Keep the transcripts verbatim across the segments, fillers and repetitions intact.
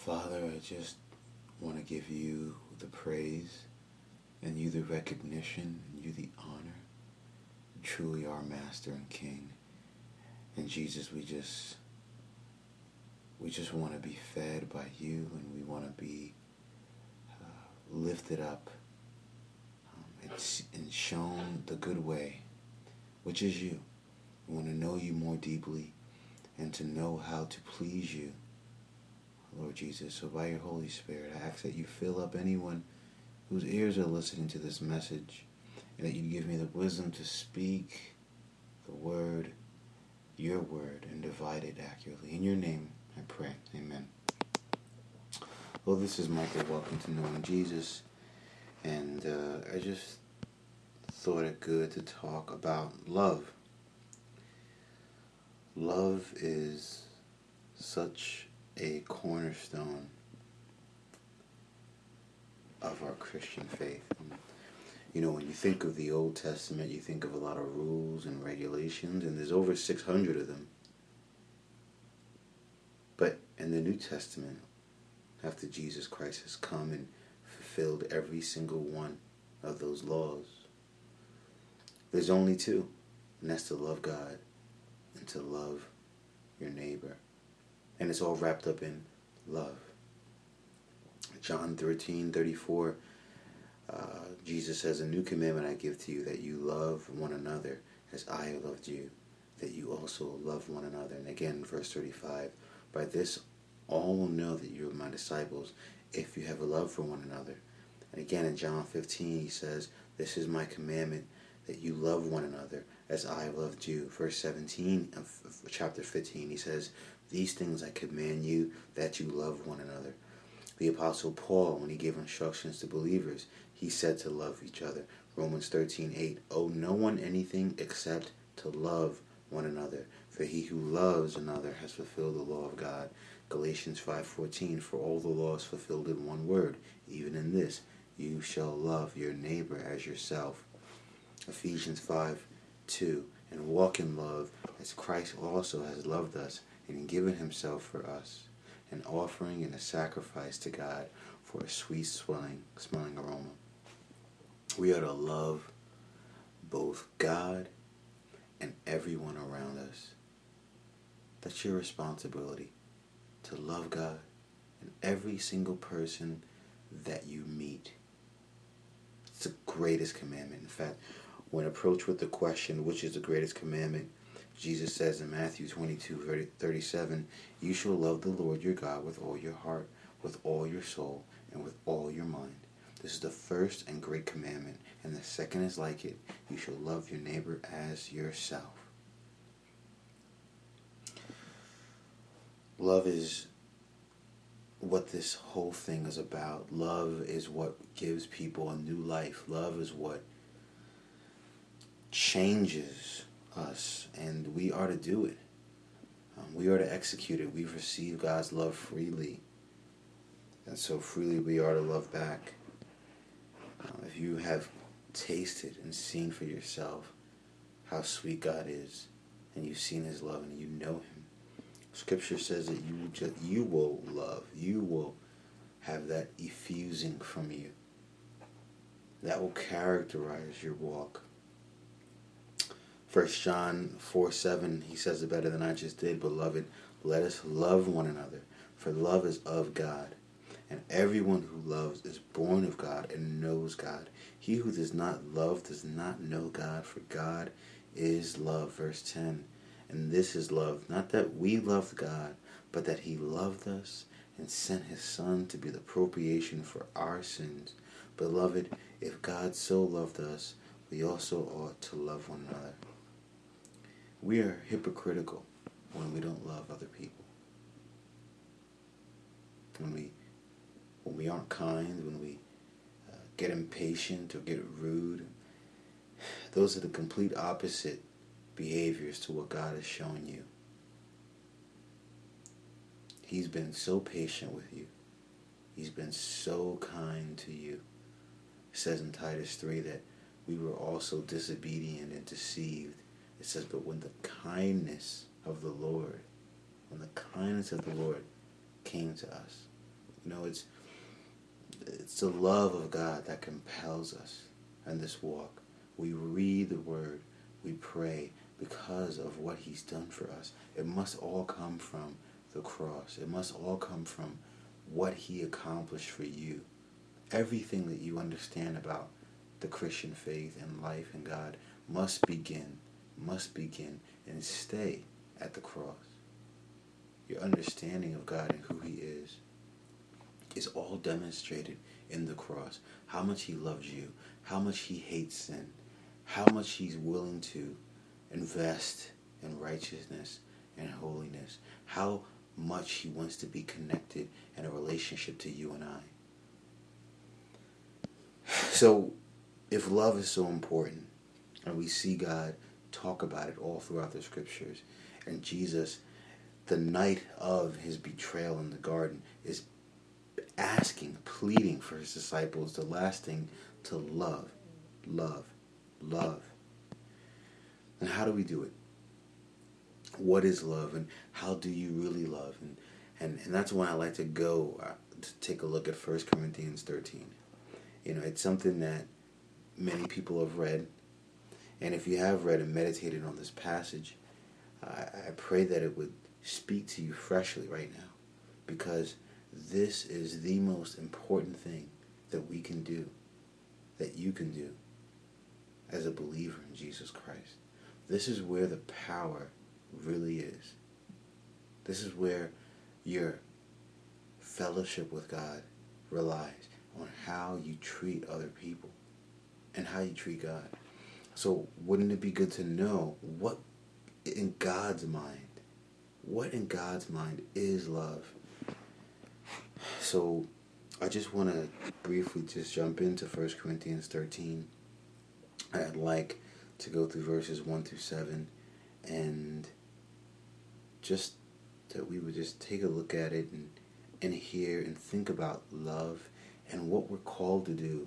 Father, I just want to give you the praise and you the recognition and you the honor. You truly are Master and King. And Jesus, we just we just want to be fed by you, and we want to be uh, lifted up um, and, and shown the good way, which is you. We want to know you more deeply and to know how to please you, Lord Jesus. So by your Holy Spirit, I ask that you fill up anyone whose ears are listening to this message, and that you give me the wisdom to speak the word, your word, and divide it accurately. In your name, I pray. Amen. Well, this is Michael. Welcome to Knowing Jesus. And uh, I just thought it good to talk about love. Love is such a cornerstone of our Christian faith. You know, when you think of the Old Testament, you think of a lot of rules and regulations, and there's over six hundred of them. But in the New Testament, after Jesus Christ has come and fulfilled every single one of those laws, there's only two, and that's to love God and to love your neighbor. And it's all wrapped up in love. John thirteen thirty-four, uh, Jesus says, "A new commandment I give to you, that you love one another as I have loved you, that you also love one another." And again, verse thirty-five, "By this all will know that you are my disciples, if you have a love for one another." And again in John fifteen, he says, "This is my commandment, that you love one another as I have loved you." Verse seventeen of chapter fifteen, he says, "These things I command you, that you love one another." The Apostle Paul, when he gave instructions to believers, he said to love each other. Romans thirteen eight, "Owe no one anything except to love one another, for he who loves another has fulfilled the law of God." Galatians five fourteen, "For all the law is fulfilled in one word, even in this, you shall love your neighbor as yourself." Ephesians five two, "And walk in love, as Christ also has loved us, and given himself for us, an offering and a sacrifice to God for a sweet smelling, smelling aroma." We are to love both God and everyone around us. That's your responsibility, to love God and every single person that you meet. It's the greatest commandment. In fact, when approached with the question, which is the greatest commandment, Jesus says in Matthew twenty-two thirty-seven, "You shall love the Lord your God with all your heart, with all your soul, and with all your mind." This is the first and great commandment, and the second is like it. You shall love your neighbor as yourself. Love is what this whole thing is about. Love is what gives people a new life. Love is what changes us, and we are to do it. Um, we are to execute it. We've received God's love freely, and so freely we are to love back. Uh, if you have tasted and seen for yourself how sweet God is, and you've seen his love and you know him, Scripture says that you just, you will love, you will have that effusing from you. That will characterize your walk. First John four seven, he says it better than I just did. "Beloved, let us love one another, for love is of God. And everyone who loves is born of God and knows God. He who does not love does not know God, for God is love." Verse ten, "And this is love, not that we loved God, but that he loved us and sent his Son to be the propitiation for our sins. Beloved, if God so loved us, we also ought to love one another." We are hypocritical when we don't love other people. When we when we aren't kind, when we uh, get impatient or get rude. Those are the complete opposite behaviors to what God has shown you. He's been so patient with you. He's been so kind to you. It says in Titus three that we were also disobedient and deceived. It says, "But when the kindness of the Lord, when the kindness of the Lord came to us," You know, it's it's the love of God that compels us in this walk. We read the Word, we pray because of what He's done for us. It must all come from the cross. It must all come from what He accomplished for you. Everything that you understand about the Christian faith and life and God must begin, must begin and stay at the cross. Your understanding of God and who He is is all demonstrated in the cross. How much He loves you, how much He hates sin, how much He's willing to invest in righteousness and holiness, how much He wants to be connected in a relationship to you and I. So, if love is so important, and we see God talk about it all throughout the scriptures, and Jesus, the night of His betrayal in the garden, is asking, pleading for His disciples, the last thing, to love, love, love. And how do we do it? What is love, and how do you really love? And and, and that's when I like to go uh, to take a look at First Corinthians thirteen. You know, it's something that many people have read. And if you have read and meditated on this passage, I, I pray that it would speak to you freshly right now. Because this is the most important thing that we can do, that you can do as a believer in Jesus Christ. This is where the power really is. This is where your fellowship with God relies on how you treat other people and how you treat God. So wouldn't it be good to know what in God's mind, what in God's mind is love? So I just want to briefly just jump into First Corinthians thirteen. I'd like to go through verses one through seven, and just that we would just take a look at it and, and hear and think about love and what we're called to do.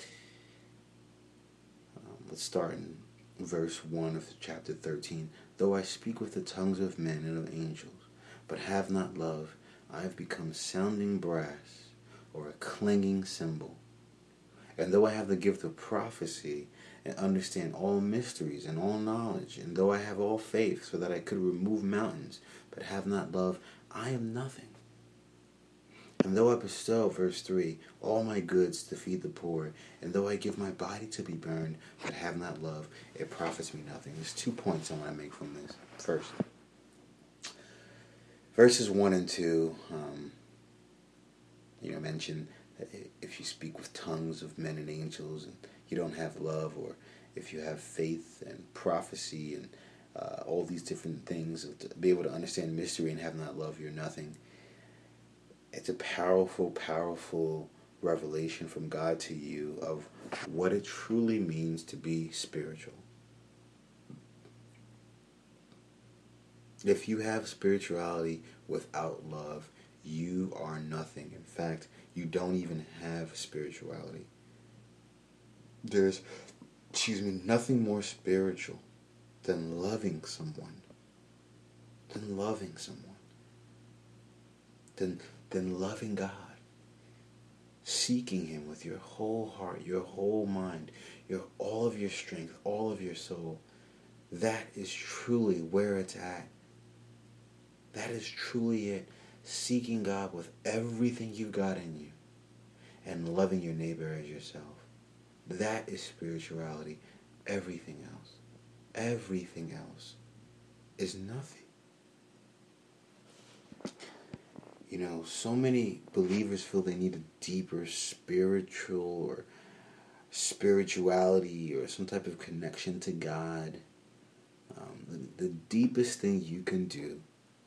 Um, let's start in verse one of chapter thirteen. Though I speak with the tongues of men and of angels, but have not love, I have become sounding brass or a clanging cymbal. And though I have the gift of prophecy and understand all mysteries and all knowledge, and though I have all faith so that I could remove mountains, but have not love, I am nothing. And though I bestow, verse three, all my goods to feed the poor, and though I give my body to be burned, but have not love, it profits me nothing. There's two points I want to make from this. First, verses one and two, um, you know, mention that if you speak with tongues of men and angels, and you don't have love, or if you have faith and prophecy and uh, all these different things, to be able to understand mystery and have not love, you're nothing. It's a powerful, powerful revelation from God to you of what it truly means to be spiritual. If you have spirituality without love, you are nothing. In fact, you don't even have spirituality. There's, excuse me, nothing more spiritual than loving someone. Than loving someone. Than than loving God, seeking Him with your whole heart, your whole mind, your all of your strength, all of your soul. That is truly where it's at. That is truly it. Seeking God with everything you've got in you and loving your neighbor as yourself. That is spirituality. Everything else, everything else is nothing. You know, so many believers feel they need a deeper spiritual or spirituality or some type of connection to God. Um, the, the deepest thing you can do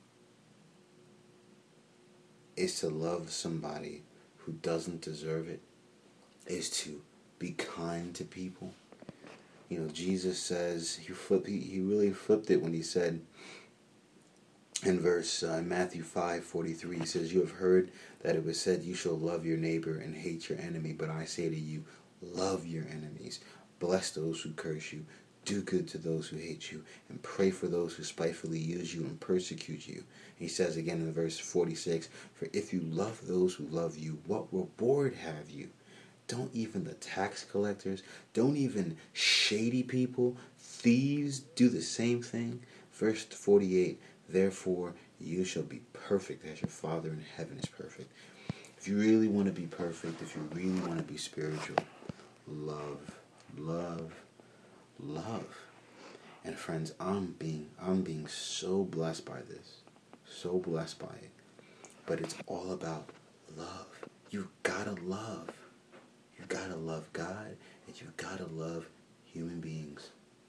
is to love somebody who doesn't deserve it, is to be kind to people. You know, Jesus says, he flipped, he, he really flipped it when he said, in verse uh, Matthew five forty-three, he says, you have heard that it was said, you shall love your neighbor and hate your enemy. But I say to you, love your enemies. Bless those who curse you. Do good to those who hate you, and pray for those who spitefully use you and persecute you. He says again in verse forty-six, for if you love those who love you, what reward have you? Don't even the tax collectors, don't even shady people, thieves do the same thing? Verse forty-eight, therefore you shall be perfect as your Father in heaven is perfect. If you really want to be perfect, if you really want to be spiritual, love, love, love. And friends, I'm being I'm being so blessed by this. So blessed by it. But it's all about love. You gotta love. You gotta love God, and you gotta love human beings.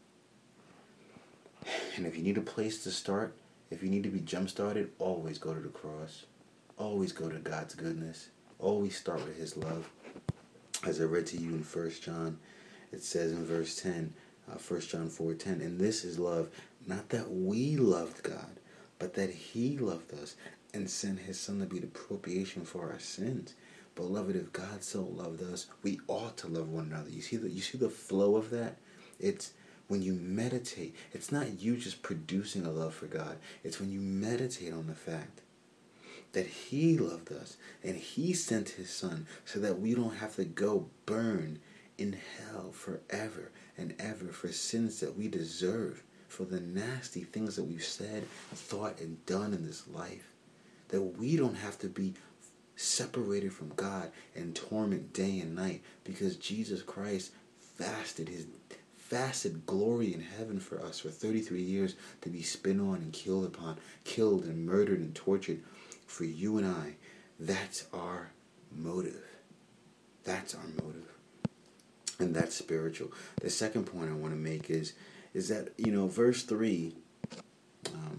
And if you need a place to start, if you need to be jump started, always go to the cross. Always go to God's goodness. Always start with his love. As I read to you in First John, it says in verse ten, uh, First John four ten, and this is love, not that we loved God, but that he loved us and sent his Son to be the propitiation for our sins. Beloved, if God so loved us, we ought to love one another. You see the you see the flow of that? It's when you meditate. It's not you just producing a love for God. It's when you meditate on the fact that he loved us and he sent his Son so that we don't have to go burn in hell forever and ever for sins that we deserve, for the nasty things that we've said, thought, and done in this life. That we don't have to be separated from God and torment day and night because Jesus Christ fasted his fasted glory in heaven for us for thirty-three years to be spit on and killed upon, killed and murdered and tortured for you and I. That's our motive. That's our motive. And that's spiritual. The second point I want to make is is that, you know, verse three um,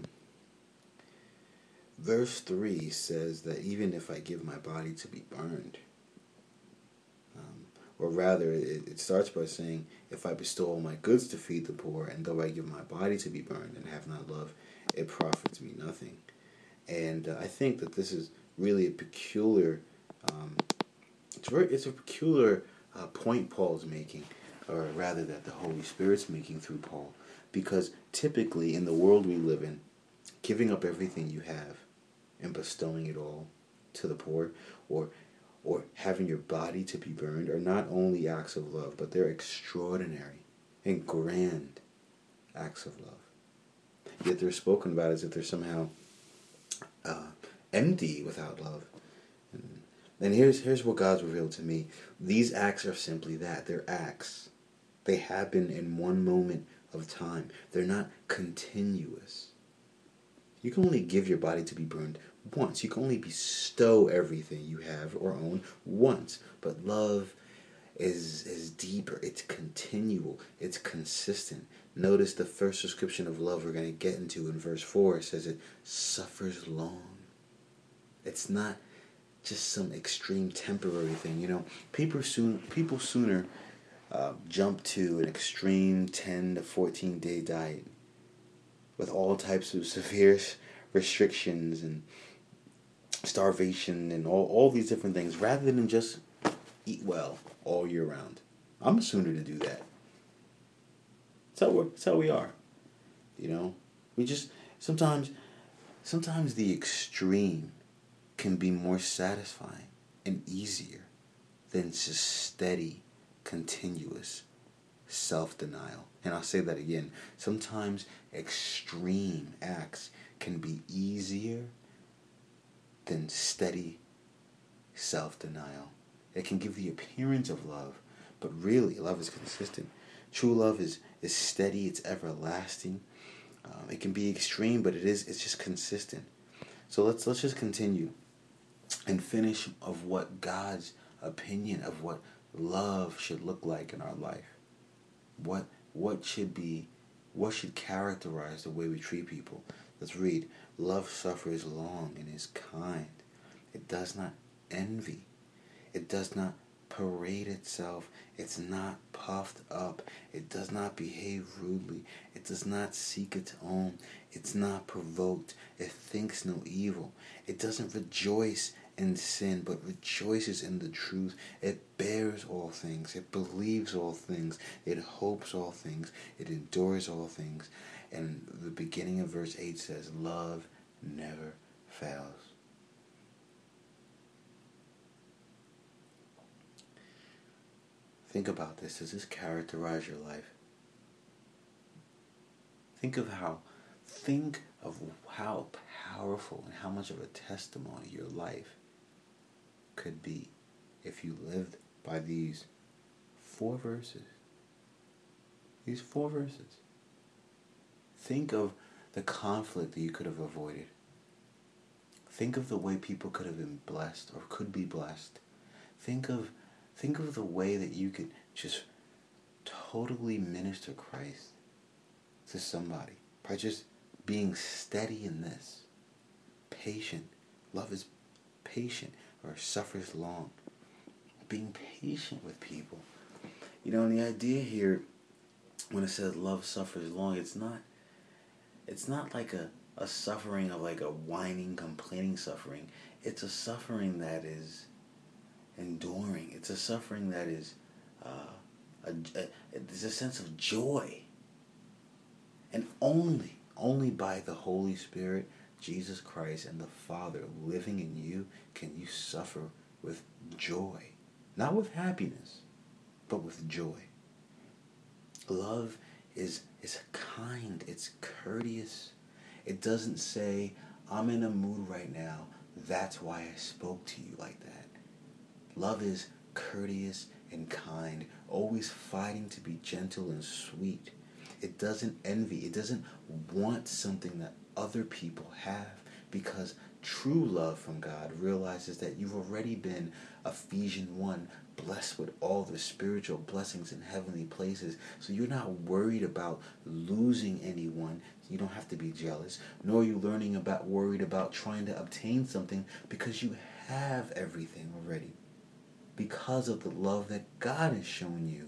verse three says that even if I give my body to be burned, um, or rather it, it starts by saying, if I bestow all my goods to feed the poor, and though I give my body to be burned and have not love, it profits me nothing. And uh, I think that this is really a peculiar, um, it's very, it's a peculiar uh, point Paul's making, or rather that the Holy Spirit's making through Paul, because typically in the world we live in, giving up everything you have and bestowing it all to the poor, or or having your body to be burned, are not only acts of love, but they're extraordinary and grand acts of love. Yet they're spoken about as if they're somehow uh, empty without love. And, and here's here's what God's revealed to me. These acts are simply that. They're acts. They happen in one moment of time. They're not continuous. You can only give your body to be burned once. You can only bestow everything you have or own once. But love is is deeper. It's continual. It's consistent. Notice the first description of love we're going to get into in verse four. It says it suffers long. It's not just some extreme temporary thing. You know, people soon people sooner uh, jump to an extreme ten to fourteen day diet with all types of severe restrictions and starvation and all, all these different things, rather than just eat well all year round. I'm sooner to do that. That's how, we're, that's how we are. You know? We just, sometimes, sometimes the extreme can be more satisfying and easier than just steady, continuous self-denial. And I'll say that again. Sometimes extreme acts can be easier than steady self-denial. It can give the appearance of love, but really love is consistent. True love is, is steady, it's everlasting. Um, it can be extreme, but it is it's just consistent. So let's let's just continue and finish of what God's opinion of what love should look like in our life. What what should be what should characterize the way we treat people. Let's read. Love suffers long and is kind. It does not envy. It does not parade itself. It's not puffed up. It does not behave rudely. It does not seek its own. It's not provoked. It thinks no evil. It doesn't rejoice in sin, but rejoices in the truth. It bears all things. It believes all things. It hopes all things. It endures all things. And the beginning of verse eight says, love never fails. Think about this. Does this characterize your life? Think of how, think of how powerful and how much of a testimony your life could be if you lived by these four verses. These four verses. Think of the conflict that you could have avoided. Think of the way people could have been blessed or could be blessed. Think of think of the way that you could just totally minister Christ to somebody by just being steady in this. Patient. Love is patient or suffers long. Being patient with people. You know, and the idea here, when it says love suffers long, it's not it's not like a, a suffering of like a whining, complaining suffering. It's a suffering that is enduring. It's a suffering that is uh, a, a, there's a sense of joy. And only, only by the Holy Spirit, Jesus Christ, and the Father living in you can you suffer with joy. Not with happiness, but with joy. Love is, is kind. It's courteous. It doesn't say, I'm in a mood right now. That's why I spoke to you like that. Love is courteous and kind, always fighting to be gentle and sweet. It doesn't envy. It doesn't want something that other people have, because true love from God realizes that you've already been, Ephesians one, blessed with all the spiritual blessings in heavenly places. So you're not worried about losing anyone. You don't have to be jealous. Nor are you learning about worried about trying to obtain something, because you have everything already, because of the love that God has shown you.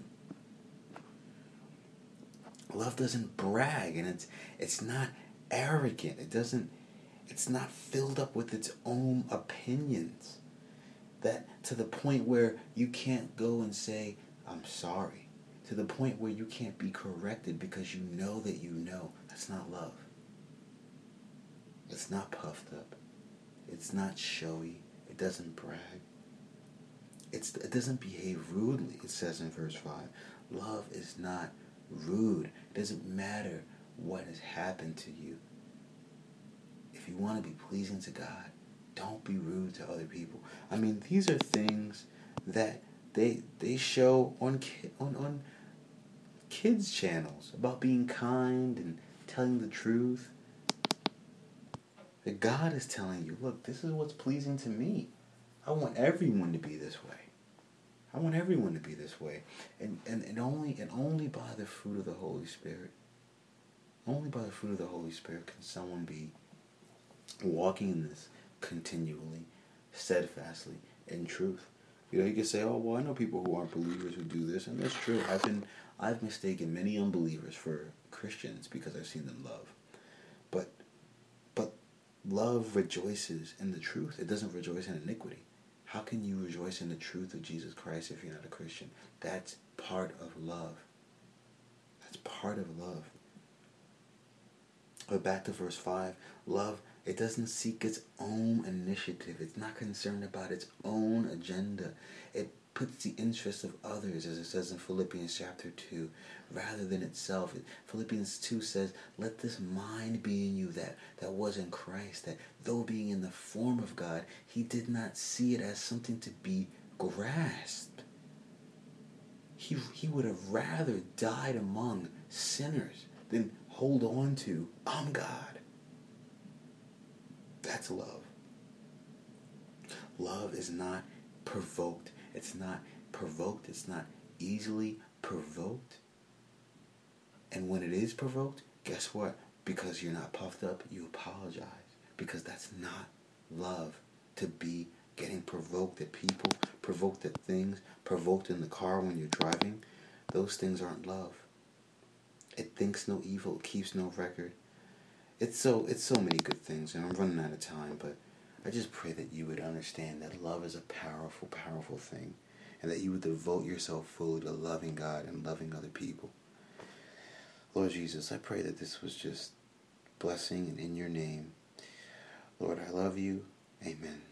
Love doesn't brag, and it's it's not arrogant. It doesn't it's not filled up with its own opinions. That to the point where you can't go and say, I'm sorry. To the point where you can't be corrected because you know that you know. That's not love. It's not puffed up. It's not showy. It doesn't brag. It's, it doesn't behave rudely, it says in verse five. Love is not rude. It doesn't matter what has happened to you. If you want to be pleasing to God, don't be rude to other people. I mean, these are things that they they show on ki- on on kids' channels about being kind and telling the truth. That God is telling you, look, this is what's pleasing to me. I want everyone to be this way. I want everyone to be this way. And, and, and only and only by the fruit of the Holy Spirit, only by the fruit of the Holy Spirit can someone be walking in this continually, steadfastly, in truth. You know, you can say, oh, well, I know people who aren't believers who do this, and that's true. I've been, I've mistaken many unbelievers for Christians because I've seen them love. But, but love rejoices in the truth. It doesn't rejoice in iniquity. How can you rejoice in the truth of Jesus Christ if you're not a Christian? That's part of love. That's part of love. But back to verse five, love, it doesn't seek its own initiative. It's not concerned about its own agenda. It puts the interests of others, as it says in Philippians chapter two, rather than itself. Philippians two says, let this mind be in you that, that was in Christ, that though being in the form of God, he did not see it as something to be grasped. He, he would have rather died among sinners than hold on to, I'm God. That's love. Love is not provoked. It's not provoked. It's not easily provoked. And when it is provoked, guess what? Because you're not puffed up, you apologize. Because that's not love. To be getting provoked at people, provoked at things, provoked in the car when you're driving, those things aren't love. It thinks no evil, it keeps no record. It's so it's so many good things, and I'm running out of time, but I just pray that you would understand that love is a powerful, powerful thing, and that you would devote yourself fully to loving God and loving other people. Lord Jesus, I pray that this was just blessing and in your name. Lord, I love you. Amen.